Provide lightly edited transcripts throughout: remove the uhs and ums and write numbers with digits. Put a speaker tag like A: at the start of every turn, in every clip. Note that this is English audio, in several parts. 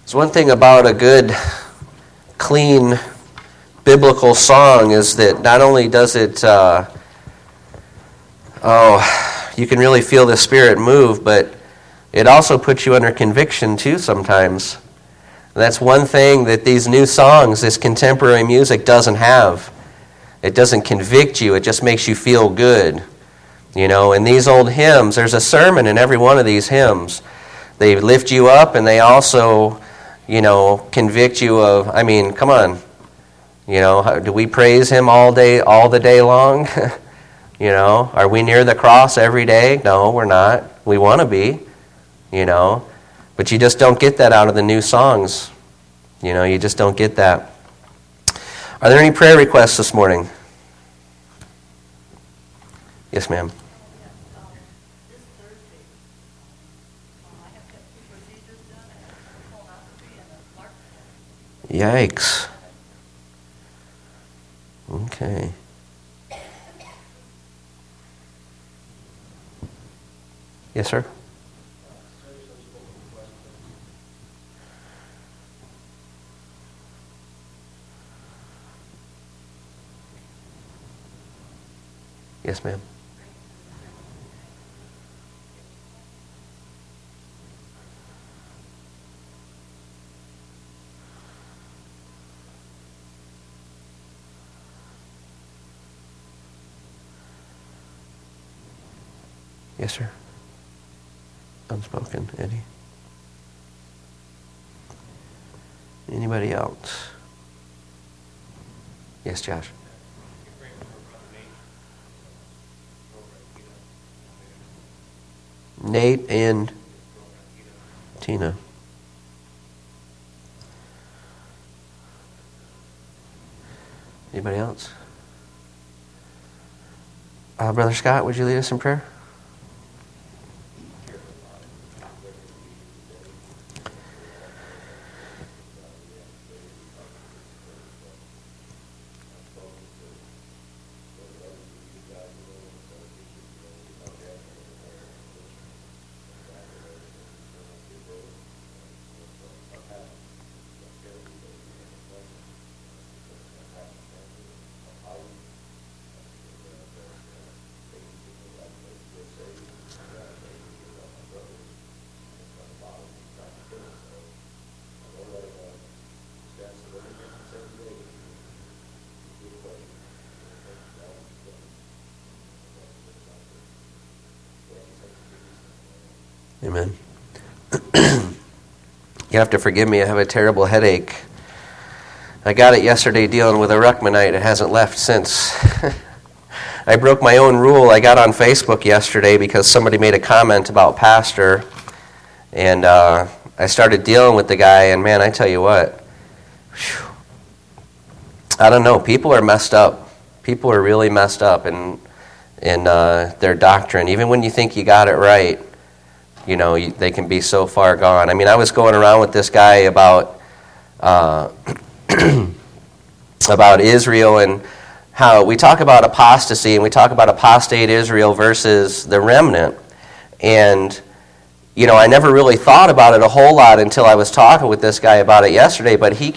A: There's one thing about a good, clean, biblical song is that not only does it, you can really feel the Spirit move, but it also puts you under conviction too sometimes. And that's one thing that these new songs, this contemporary music doesn't have. It doesn't convict you, it just makes you feel good. You know, in these old hymns, there's a sermon in every one of these hymns. They lift you up and they also, you know, convict you of, I mean, come on. You know, do we praise him all the day long? You know, are we near the cross every day? No, we're not. We want to be, you know. But you just don't get that out of the new songs. You know, you just don't get that. Are there any prayer requests this morning? Yes, ma'am. Yikes. Okay. Yes, sir? Yes, ma'am. Yes, sir. Unspoken, Eddie. Anybody else? Yes, Josh. Nate and Tina. Anybody else? Brother Scott, would you lead us in prayer? Amen. You have to forgive me, I have a terrible headache. I got it yesterday dealing with a Ruckmanite. It hasn't left since. I broke my own rule. I got on Facebook yesterday because somebody made a comment about pastor, and I started dealing with the guy, and man, I tell you what, I don't know, people are messed up. People are really messed up in their doctrine. Even when you think you got it right, you know, they can be so far gone. I mean, I was going around with this guy about about Israel and how we talk about apostasy and we talk about apostate Israel versus the remnant. And, you know, I never really thought about it a whole lot until I was talking with this guy about it yesterday, but he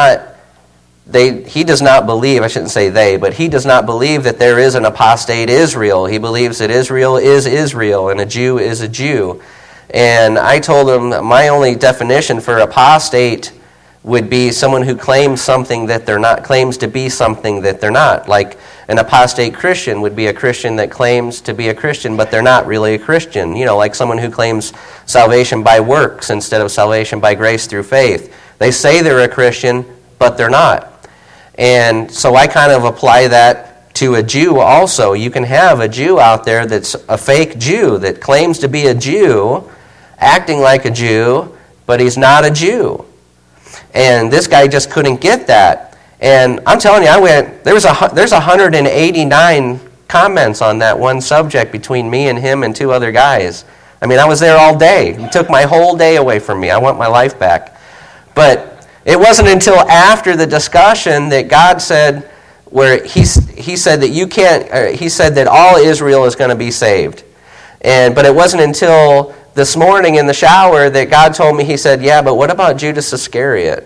A: does not believe, I shouldn't say they, but he does not believe that there is an apostate Israel. He believes that Israel is Israel and a Jew is a Jew. And I told him my only definition for apostate would be someone who claims something that they're not, claims to be something that they're not. Like an apostate Christian would be a Christian that claims to be a Christian, but they're not really a Christian. You know, like someone who claims salvation by works instead of salvation by grace through faith. They say they're a Christian, but they're not. And so I kind of apply that to a Jew also. You can have a Jew out there that's a fake Jew that claims to be a Jew, acting like a Jew, but he's not a Jew. And this guy just couldn't get that. And I'm telling you, there's 189 comments on that one subject between me and him and two other guys. I mean, I was there all day. He took my whole day away from me. I want my life back. But it wasn't until after the discussion that God said, where he said that he said that all Israel is going to be saved. But it wasn't until this morning in the shower that God told me, he said, yeah, but what about Judas Iscariot?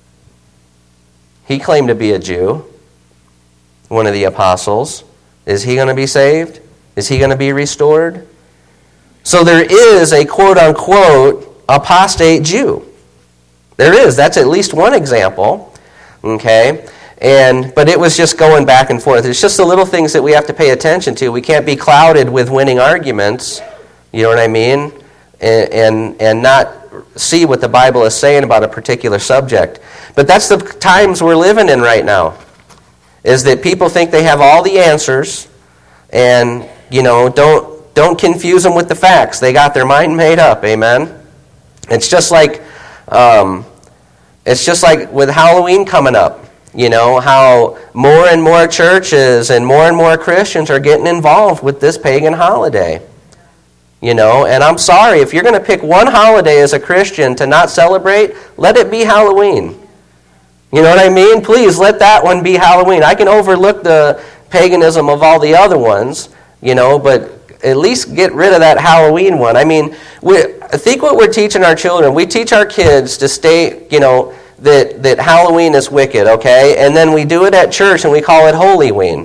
A: He claimed to be a Jew, one of the apostles. Is he going to be saved? Is he going to be restored? So there is a quote-unquote apostate Jew. There is. That's at least one example. Okay? But it was just going back and forth. It's just the little things that we have to pay attention to. We can't be clouded with winning arguments, you know what I mean? And not see what the Bible is saying about a particular subject. But that's the times we're living in right now, is that people think they have all the answers, and, don't confuse them with the facts. They got their mind made up, amen? It's just like with Halloween coming up. How more and more churches and more Christians are getting involved with this pagan holiday. And I'm sorry, if you're going to pick one holiday as a Christian to not celebrate, let it be Halloween. You know what I mean? Please, let that one be Halloween. I can overlook the paganism of all the other ones, but at least get rid of that Halloween one. I mean, I think what we're teaching our children, we teach our kids to stay, that Halloween is wicked, okay? And then we do it at church and we call it Holyween.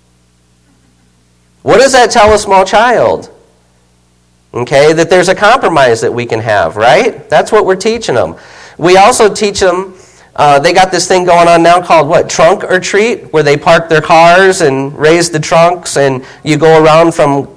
A: What does that tell a small child? Okay, that there's a compromise that we can have, right? That's what we're teaching them. We also teach them, they got this thing going on now called what? Trunk or treat, where they park their cars and raise the trunks, and you go around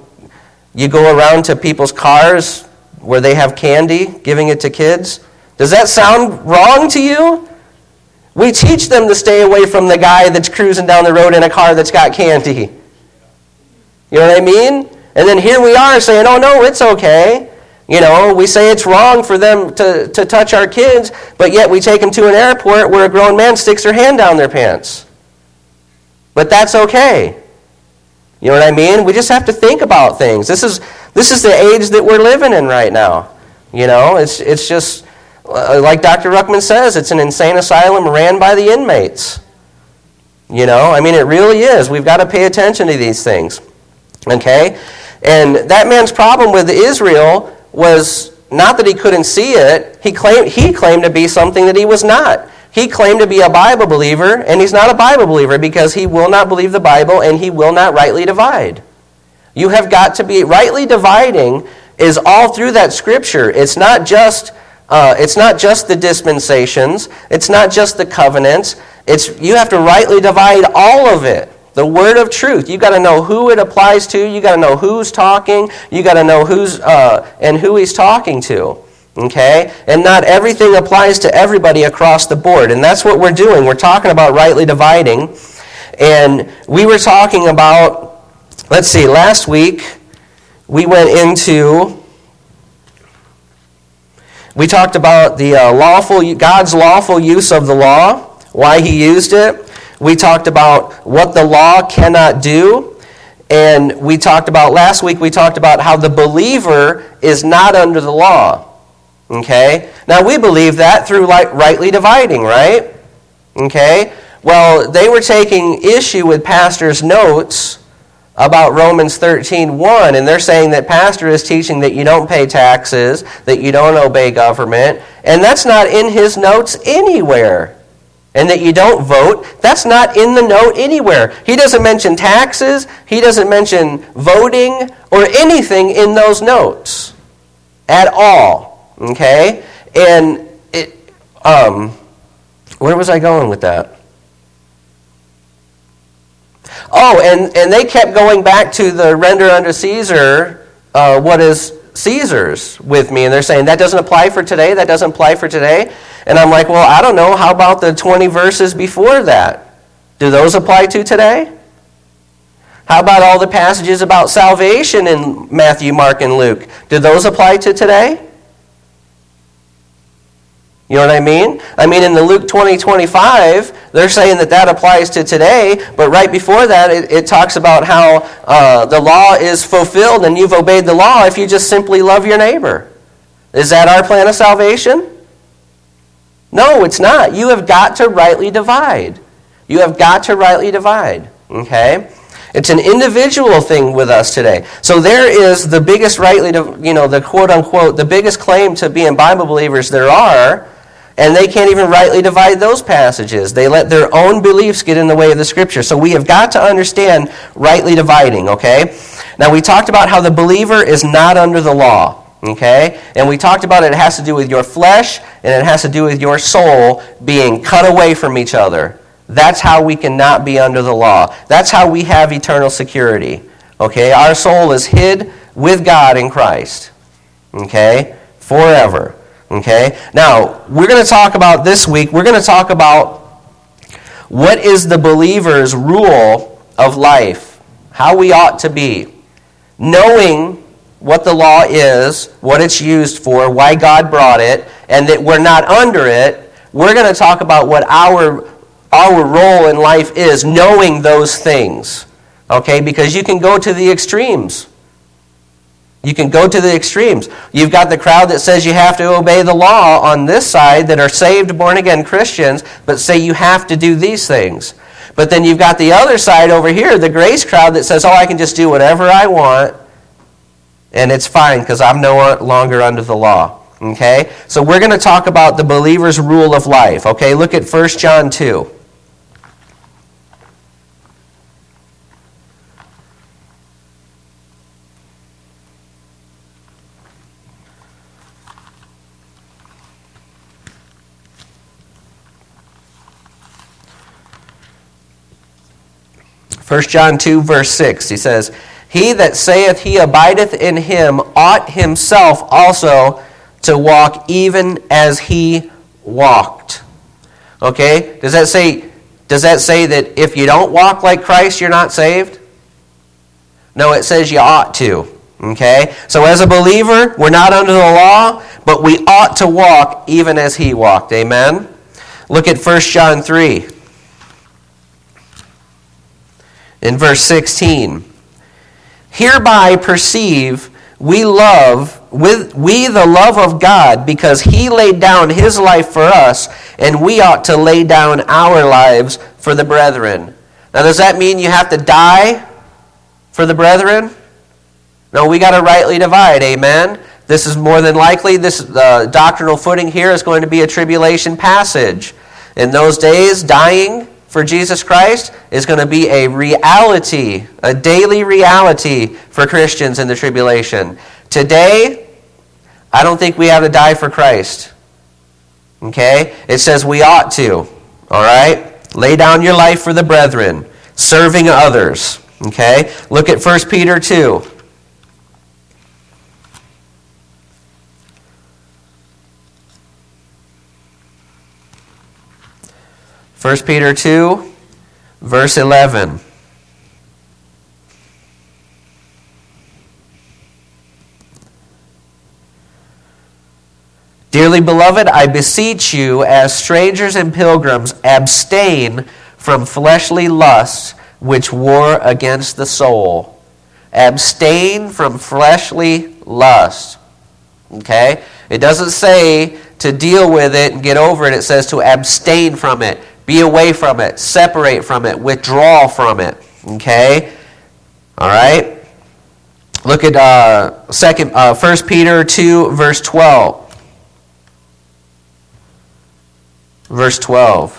A: to people's cars where they have candy, giving it to kids. Does that sound wrong to you? We teach them to stay away from the guy that's cruising down the road in a car that's got candy. You know what I mean? And then here we are saying, oh no, it's okay. We say it's wrong for them to touch our kids, but yet we take them to an airport where a grown man sticks their hand down their pants. But that's okay. You know what I mean? We just have to think about things. This is the age that we're living in right now. It's just, like Dr. Ruckman says, it's an insane asylum ran by the inmates. It really is. We've got to pay attention to these things. Okay? And that man's problem with Israel was not that he couldn't see it. He claimed to be something that he was not. He claimed to be a Bible believer, and he's not a Bible believer because he will not believe the Bible and he will not rightly divide. You have got to be rightly dividing is all through that Scripture. It's not just the dispensations. It's not just the covenants. You have to rightly divide all of it. The word of truth. You got to know who it applies to. You got to know who's talking. You got to know who's and who he's talking to. Okay? And not everything applies to everybody across the board. And that's what we're doing. We're talking about rightly dividing. And we were talking about, last week we talked about the God's lawful use of the law, why he used it. We talked about what the law cannot do. And last week we talked about how the believer is not under the law. Okay? Now we believe that through rightly dividing, right? Okay? Well, they were taking issue with Pastor's notes about Romans 13:1, and they're saying that Pastor is teaching that you don't pay taxes, that you don't obey government, and that's not in his notes anywhere. And that you don't vote, that's not in the note anywhere. He doesn't mention taxes, he doesn't mention voting, or anything in those notes at all. Okay? And where was I going with that? Oh, and they kept going back to the render unto Caesar what is Caesar's with me, and they're saying that doesn't apply for today, that doesn't apply for today. And I'm like, well, I don't know, how about the 20 verses before that? Do those apply to today? How about all the passages about salvation in Matthew, Mark, and Luke? Do those apply to today? You know what I mean? In the Luke 20:25, they're saying that applies to today, but right before that, it talks about how the law is fulfilled and you've obeyed the law if you just simply love your neighbor. Is that our plan of salvation? No, it's not. You have got to rightly divide. You have got to rightly divide. Okay? It's an individual thing with us today. So there is the biggest the quote-unquote, the biggest claim to being Bible believers there are, and they can't even rightly divide those passages. They let their own beliefs get in the way of the Scripture. So we have got to understand rightly dividing, okay? Now, we talked about how the believer is not under the law, okay? And we talked about it has to do with your flesh, and it has to do with your soul being cut away from each other. That's how we cannot be under the law. That's how we have eternal security, okay? Our soul is hid with God in Christ, okay? Forever. Okay? Now, we're going to talk about this week, we're going to talk about what is the believer's rule of life, how we ought to be. Knowing what the law is, what it's used for, why God brought it, and that we're not under it, we're going to talk about what our role in life is, knowing those things. Okay? Because you can go to the extremes. You can go to the extremes. You've got the crowd that says you have to obey the law on this side that are saved, born-again Christians, but say you have to do these things. But then you've got the other side over here, the grace crowd that says, I can just do whatever I want, and it's fine because I'm no longer under the law. Okay? So we're going to talk about the believer's rule of life. Okay? Look at 1 John 2. 1 John 2, verse 6, he says, He that saith he abideth in him ought himself also to walk even as he walked. Okay? Does that say that if you don't walk like Christ, you're not saved? No, it says you ought to. Okay? So as a believer, we're not under the law, but we ought to walk even as he walked. Amen? Look at 1 John 3. In verse 16, Hereby perceive we the love of God, because he laid down his life for us, and we ought to lay down our lives for the brethren. Now, does that mean you have to die for the brethren? No, we got to rightly divide, amen? This is more than likely, this doctrinal footing here is going to be a tribulation passage. In those days, dying for Jesus Christ is going to be a reality, a daily reality for Christians in the tribulation. Today, I don't think we have to die for Christ. Okay? It says we ought to. All right? Lay down your life for the brethren, serving others. Okay? Look at 1 Peter 2. 1 Peter 2, verse 11. Dearly beloved, I beseech you, as strangers and pilgrims, abstain from fleshly lusts which war against the soul. Abstain from fleshly lust. Okay? It doesn't say to deal with it and get over it. It says to abstain from it. Be away from it. Separate from it. Withdraw from it. Okay? All right? Look at 1 Peter 2, verse 12. Verse 12.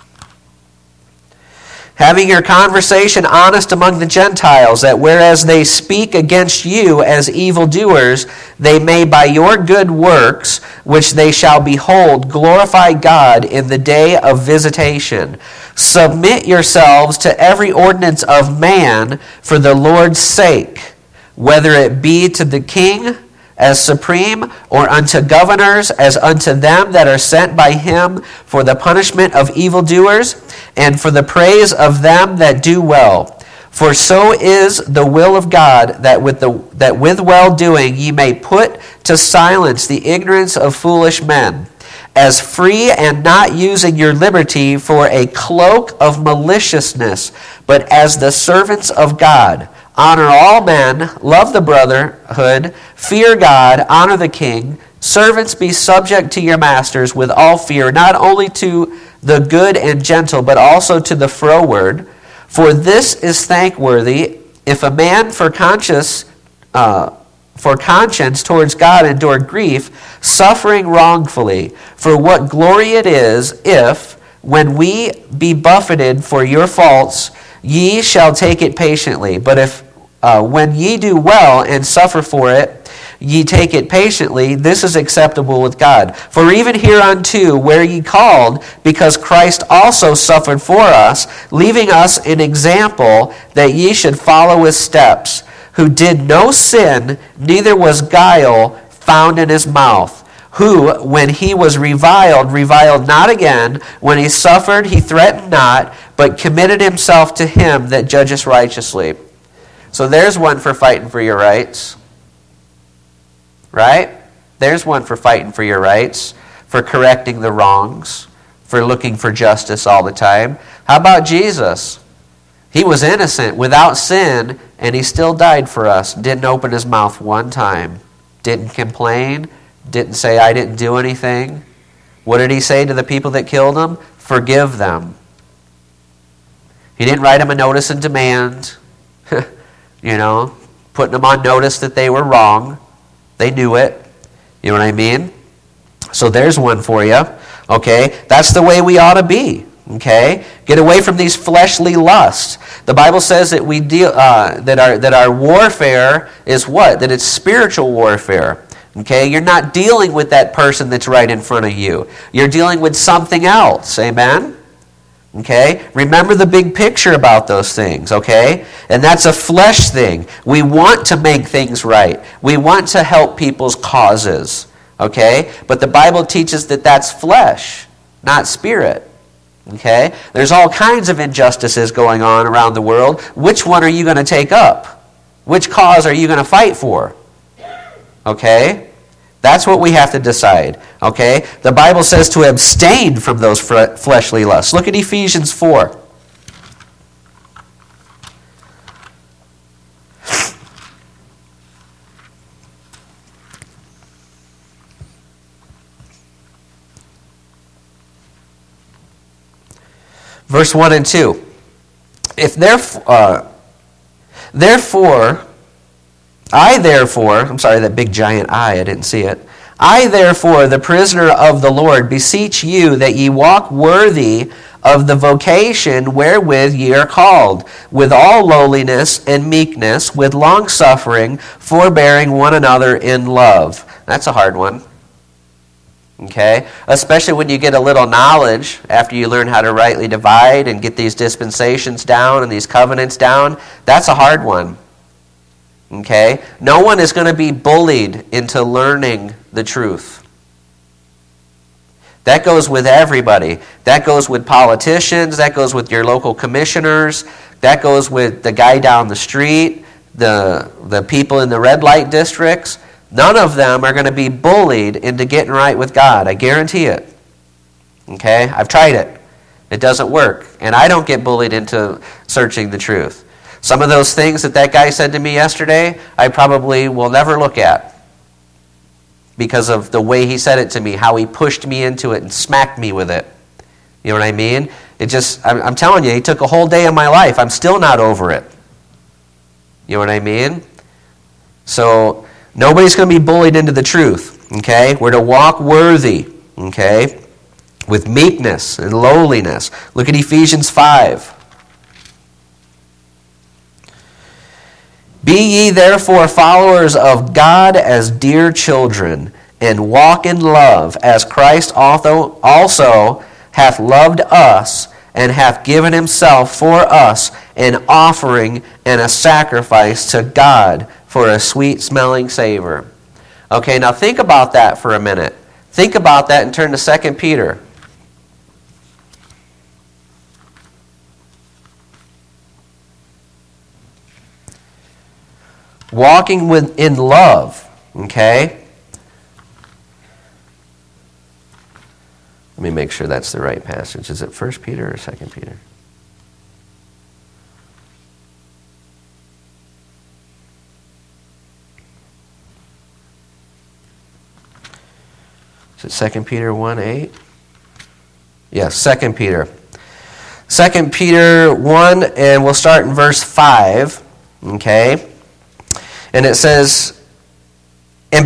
A: Having your conversation honest among the Gentiles, that whereas they speak against you as evildoers, they may by your good works, which they shall behold, glorify God in the day of visitation. Submit yourselves to every ordinance of man for the Lord's sake, whether it be to the king as supreme, or unto governors as unto them that are sent by him for the punishment of evildoers, and for the praise of them that do well. For so is the will of God, that with well-doing ye may put to silence the ignorance of foolish men, as free and not using your liberty for a cloak of maliciousness, but as the servants of God. Honor all men, love the brotherhood, fear God, honor the king. Servants, be subject to your masters with all fear, not only to the good and gentle, but also to the froward.
B: For this is thankworthy, if a man for conscience towards God endure grief, suffering wrongfully. For what glory it is, if, when we be buffeted for your faults, ye shall take it patiently. But if when ye do well and suffer for it, ye take it patiently, this is acceptable with God. For even hereunto were ye called, because Christ also suffered for us, leaving us an example that ye should follow his steps, who did no sin, neither was guile found in his mouth, who, when he was reviled, reviled not again. When he suffered, he threatened not, but committed himself to him that judgeth righteously. So there's one for fighting for your rights. Right? There's one for fighting for your rights, for correcting the wrongs, for looking for justice all the time. How about Jesus? He was innocent, without sin, and he still died for us. Didn't open his mouth one time. Didn't complain. Didn't say, I didn't do anything. What did he say to the people that killed him? Forgive them. He didn't write them a notice and demand, putting them on notice that they were wrong. They knew it. You know what I mean? So there's one for you. Okay? That's the way we ought to be. Okay? Get away from these fleshly lusts. The Bible says that we deal that our warfare is what? That it's spiritual warfare. Okay? You're not dealing with that person that's right in front of you. You're dealing with something else. Amen? Okay? Remember the big picture about those things, okay? And that's a flesh thing. We want to make things right. We want to help people's causes, okay? But the Bible teaches that that's flesh, not spirit, okay? There's all kinds of injustices going on around the world. Which one are you going to take up? Which cause are you going to fight for? Okay? That's what we have to decide, okay? The Bible says to abstain from those fleshly lusts. Look at Ephesians 4. Verse 1 and 2. If therefore, I'm sorry, that big giant I didn't see it. I therefore, the prisoner of the Lord, beseech you that ye walk worthy of the vocation wherewith ye are called, with all lowliness and meekness, with longsuffering, forbearing one another in love. That's a hard one. Okay? Especially when you get a little knowledge after you learn how to rightly divide and get these dispensations down and these covenants down. That's a hard one. Okay? No one is going to be bullied into learning the truth. That goes with everybody. That goes with politicians. That goes with your local commissioners. That goes with the guy down the street, the people in the red light districts. None of them are going to be bullied into getting right with God. I guarantee it. Okay? I've tried it. It doesn't work. And I don't get bullied into searching the truth. Some of those things that guy said to me yesterday, I probably will never look at because of the way he said it to me, how he pushed me into it and smacked me with it. You know what I mean? I'm telling you, he took a whole day of my life. I'm still not over it. You know what I mean? So nobody's going to be bullied into the truth. Okay? We're to walk worthy. Okay? With meekness and lowliness. Look at Ephesians 5. Be ye therefore followers of God as dear children, and walk in love, as Christ also hath loved us, and hath given himself for us an offering and a sacrifice to God for a sweet-smelling savor. Okay, now think about that for a minute. Think about that and turn to 2 Peter. Walking in love, okay? Let me make sure that's the right passage. Is it 1 Peter or 2 Peter? Is it 2 Peter 1:8? Yes, 2 Peter.
A: 2 Peter 1, and we'll start in verse 5. Okay? And it says, and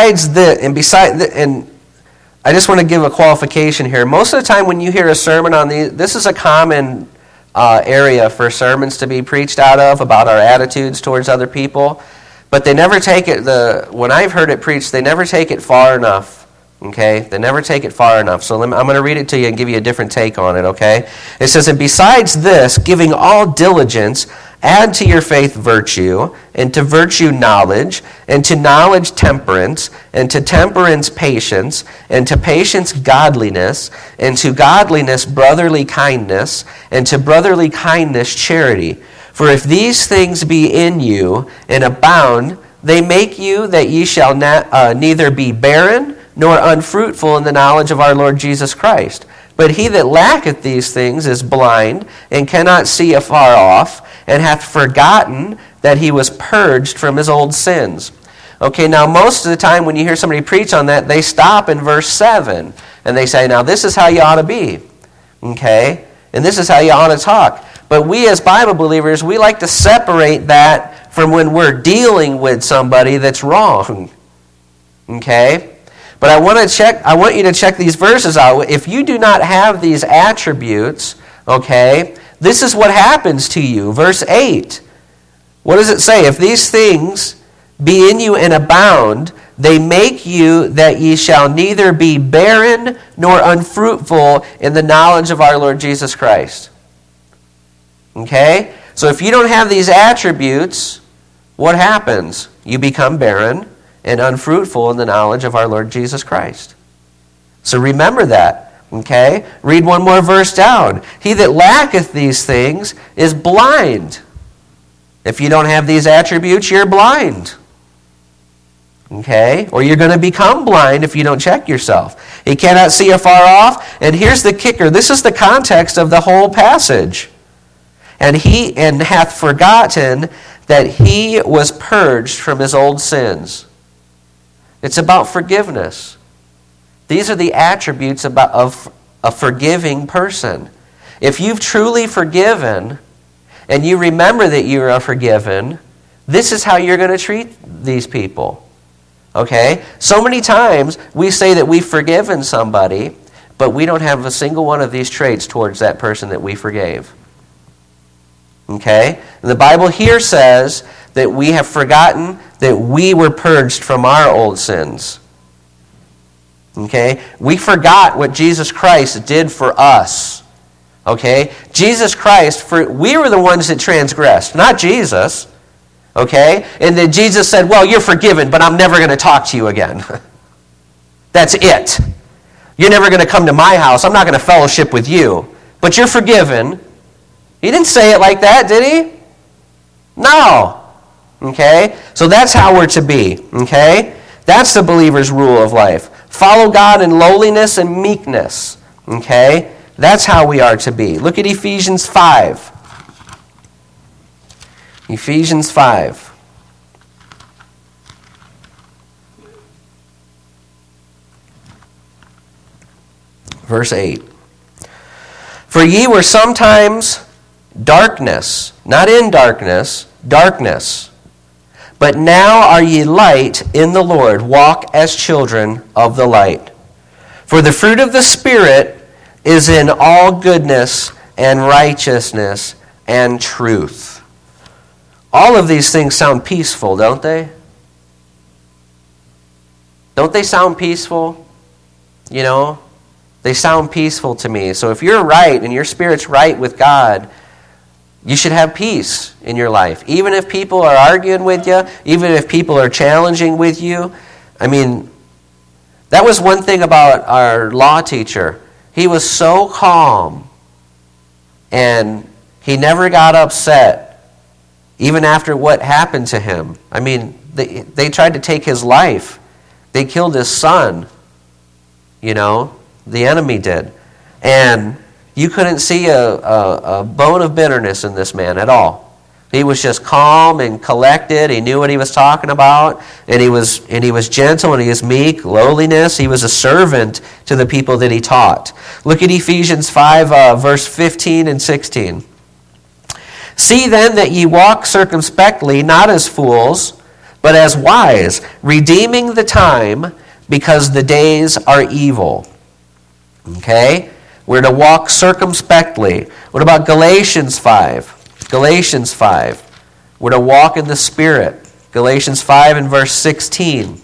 A: I just want to give a qualification here. Most of the time when you hear a sermon on this is a common area for sermons to be preached out of, about our attitudes towards other people. But they never take it, when I've heard it preached, they never take it far enough. Okay? They never take it far enough. So I'm going to read it to you and give you a different take on it, okay? It says, and besides this, giving all diligence, add to your faith virtue, and to virtue knowledge, and to knowledge temperance, and to temperance patience, and to patience godliness, and to godliness brotherly kindness, and to brotherly kindness charity. For if these things be in you and abound, they make you that ye shall neither be barren nor unfruitful in the knowledge of our Lord Jesus Christ. But he that lacketh these things is blind, and cannot see afar off, and hath forgotten that he was purged from his old sins. Okay, now most of the time when you hear somebody preach on that, they stop in verse 7, and they say, now this is how you ought to be. Okay? And this is how you ought to talk. But we as Bible believers, we like to separate that from when we're dealing with somebody that's wrong. Okay? But I want you to check these verses out. If you do not have these attributes, okay, this is what happens to you. Verse 8. What does it say? If these things be in you and abound, they make you that ye shall neither be barren nor unfruitful in the knowledge of our Lord Jesus Christ. Okay? So if you don't have these attributes, what happens? You become barren and unfruitful in the knowledge of our Lord Jesus Christ. So remember that, okay? Read one more verse down. He that lacketh these things is blind. If you don't have these attributes, you're blind. Okay? Or you're going to become blind if you don't check yourself. He cannot see afar off. And here's the kicker. This is the context of the whole passage. And hath forgotten that he was purged from his old sins. It's about forgiveness. These are the attributes of a forgiving person. If you've truly forgiven, and you remember that you are forgiven, this is how you're going to treat these people. Okay? So many times we say that we've forgiven somebody, but we don't have a single one of these traits towards that person that we forgave. Okay? And the Bible here says that we have forgotten that we were purged from our old sins. Okay? We forgot what Jesus Christ did for us. Okay? Jesus Christ, we were the ones that transgressed, not Jesus. Okay? And then Jesus said, well, you're forgiven, but I'm never going to talk to you again. That's it. You're never going to come to my house. I'm not going to fellowship with you. But you're forgiven. He didn't say it like that, did he? No. Okay? So that's how we're to be. Okay? That's the believer's rule of life. Follow God in lowliness and meekness. Okay? That's how we are to be. Look at Ephesians 5. Ephesians 5. Verse 8. For ye were sometimes darkness, not in darkness, darkness. But now are ye light in the Lord. Walk as children of the light. For the fruit of the Spirit is in all goodness and righteousness and truth. All of these things sound peaceful, don't they? Don't they sound peaceful? You know, they sound peaceful to me. So if you're right and your spirit's right with God, you should have peace in your life. Even if people are arguing with you, even if people are challenging with you. I mean, that was one thing about our law teacher. He was so calm, and he never got upset, even after what happened to him. I mean, they tried to take his life. They killed his son. You know, the enemy did. And you couldn't see a bone of bitterness in this man at all.
B: He was just calm and collected. He knew what he was talking about, and he was gentle, and he was meek, lowliness. He was a servant to the people that he taught. Look at Ephesians 5, verse 15 and 16. See then that ye walk circumspectly, not as fools, but as wise, redeeming the time, because the days are evil. Okay? We're to walk circumspectly. What about Galatians 5? Galatians 5. We're to walk in the Spirit. Galatians 5 and verse 16.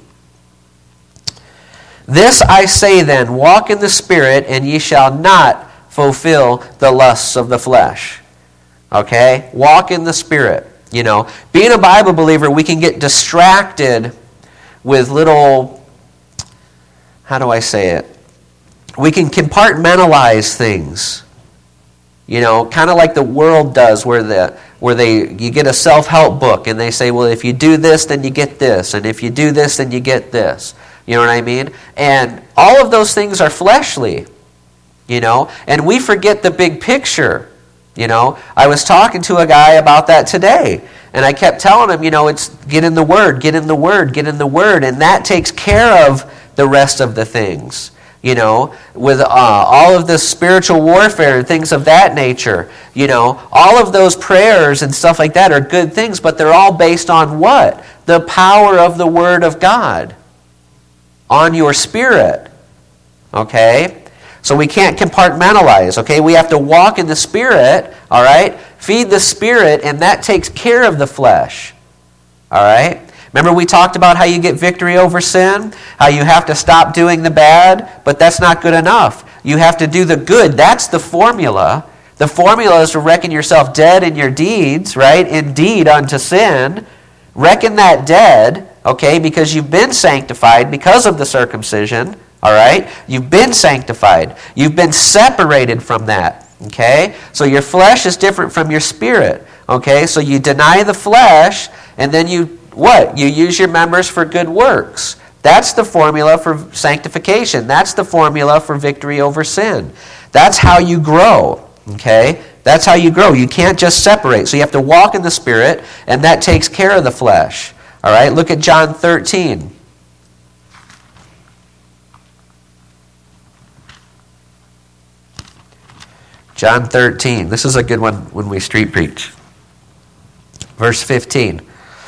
B: This I say then, walk in the Spirit, and ye shall not fulfill the lusts of the flesh. Okay? Walk in the Spirit. You know, being a Bible believer, we can get distracted with little, how do I say it? We can compartmentalize things. You know, kind of like the world does, where you get a self-help book and they say, well, if you do this, then you get this, and if you do this, then you get this. You know what I mean? And all of those things are fleshly, you know, and we forget the big picture. You know, I was talking to a guy about that today, and I kept telling him, you know, it's get in the Word, get in the Word, get in the Word, and that takes care of the rest of the things. You know, with all of this spiritual warfare and things of that nature, you know, all of those prayers and stuff like that are good things, but they're all based on what? The power of the Word of God on your spirit. Okay? So we can't compartmentalize, okay? We have to walk in the Spirit, all right? Feed the Spirit, and that takes care of the flesh, all right? Remember we talked about how you get victory over sin? How you have to stop doing the bad, but that's not good enough. You have to do the good. That's the formula. The formula is to reckon yourself dead in your deeds, right? Indeed unto sin. Reckon that dead, okay, because you've been sanctified because of the circumcision, all right? You've been sanctified. You've been separated from that, okay? So your flesh is different from your spirit, okay? So you deny the flesh, and then you what? You use your members for good works. That's the formula for sanctification. That's the formula for victory over sin. That's how you grow, okay? That's how you grow. You can't just separate. So you have to walk in the Spirit, and that takes care of the flesh. All right, look at John 13. John 13. This is a good one when we street preach. Verse 15.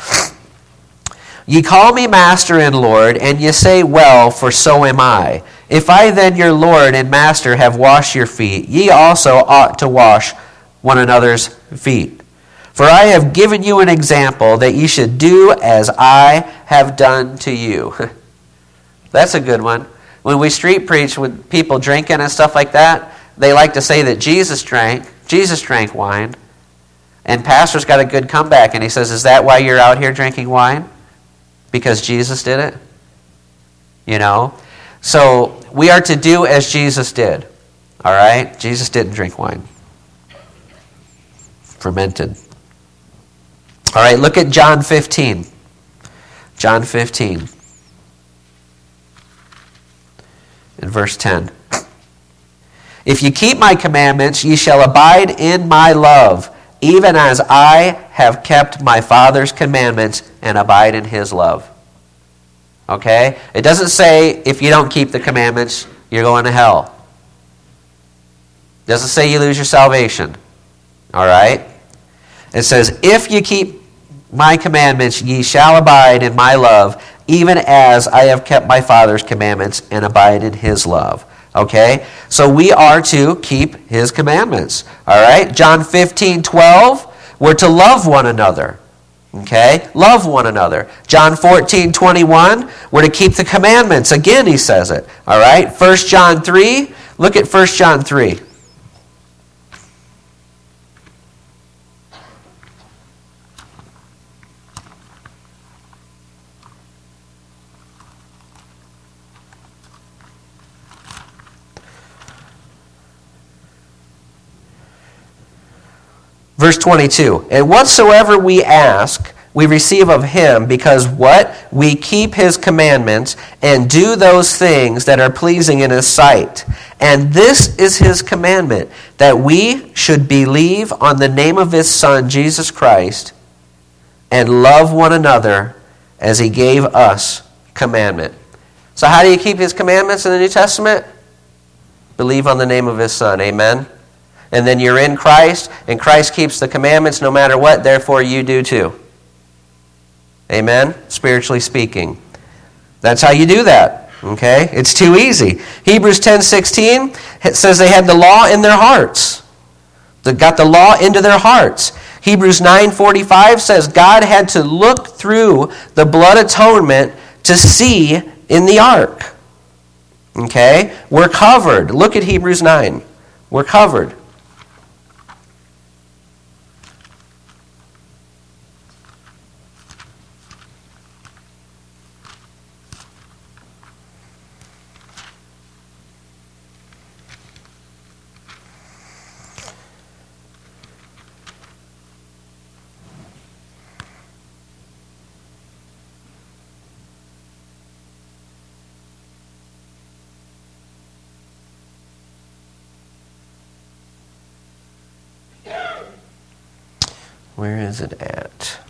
B: Ye call me Master and Lord, and ye say, well, for so am I. If I then, your Lord and Master, have washed your feet, ye also ought to wash one another's feet. For I have given you an example, that ye should do as I have done to you. That's a good one. When we street preach with people drinking and stuff like that, they like to say that Jesus drank wine. And pastor's got a good comeback, and he says, is that why you're out here drinking wine? Because Jesus did it? You know? So we are to do as Jesus did. All right? Jesus didn't drink wine. Fermented. All right, look at John 15. John 15. In verse 10. If you keep my commandments, ye shall abide in my love, even as I have kept my Father's commandments and abide in his love. Okay? It doesn't say if you don't keep the commandments, you're going to hell. It doesn't say you lose your salvation. All right? It says, if you keep my commandments, ye shall abide in my love, even as I have kept my Father's commandments and abide in his love. Okay? So we are to keep his commandments. All right? John 15:12, we're to love one another. Okay? Love one another. John 14:21, we're to keep the commandments. Again, he says it. All right? 1 John 3, look at 1 John 3. Verse 22, and whatsoever we ask,
A: we receive of him because what? We keep his commandments and do those things that are pleasing in his sight. And this is his commandment, that we should believe on the name of his Son, Jesus Christ, and love one another as he gave us commandment. So how do you keep his commandments in the New Testament? Believe on the name of his Son. Amen? And then you're in Christ, and Christ keeps the commandments no matter what, therefore you do too. Amen? Spiritually speaking. That's how you do that. Okay? It's too easy. Hebrews 10:16, it says they had the law in their hearts. They got the law into their hearts. Hebrews 9:45 says God had to look through the blood atonement to see in the ark. Okay? We're covered. Look at Hebrews 9. We're covered. Where is it at?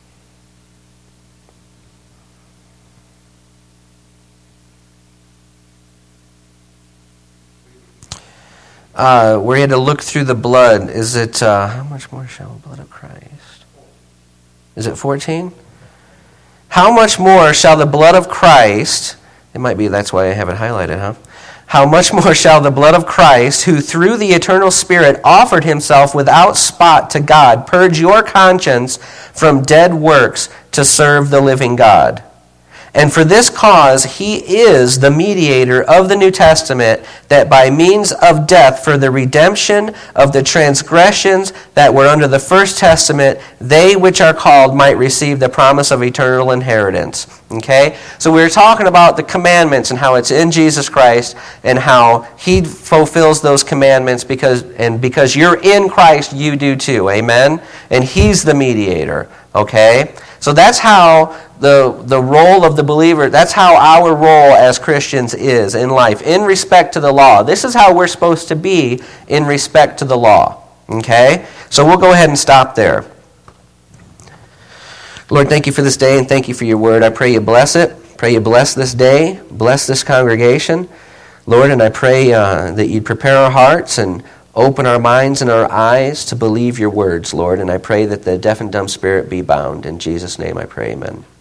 A: We had to look through the blood. Is it, how much more shall the blood of Christ? Is it 14? How much more shall the blood of Christ, it might be that's why I have it highlighted, huh? How much more shall the blood of Christ, who through the eternal Spirit offered himself without spot to God, purge your conscience from dead works to serve the living God? And for this cause he is the mediator of the New Testament, that by means of death for the redemption of the transgressions that were under the first testament, they which are called might receive the promise of eternal inheritance. Okay? So we were talking about the commandments and how it's in Jesus Christ and how he fulfills those commandments because you're in Christ, you do too. Amen? And he's the mediator. Okay? So that's how the role of the believer, that's how our role as Christians is in life, in respect to the law. This is how we're supposed to be in respect to the law. Okay? So we'll go ahead and stop there. Lord, thank you for this day and thank you for your word. I pray you bless it. Pray you bless this day. Bless this congregation. Lord, and I pray that you'd prepare our hearts and open our minds and our eyes to believe your words, Lord. And I pray that the deaf and dumb spirit be bound. In Jesus' name I pray, amen.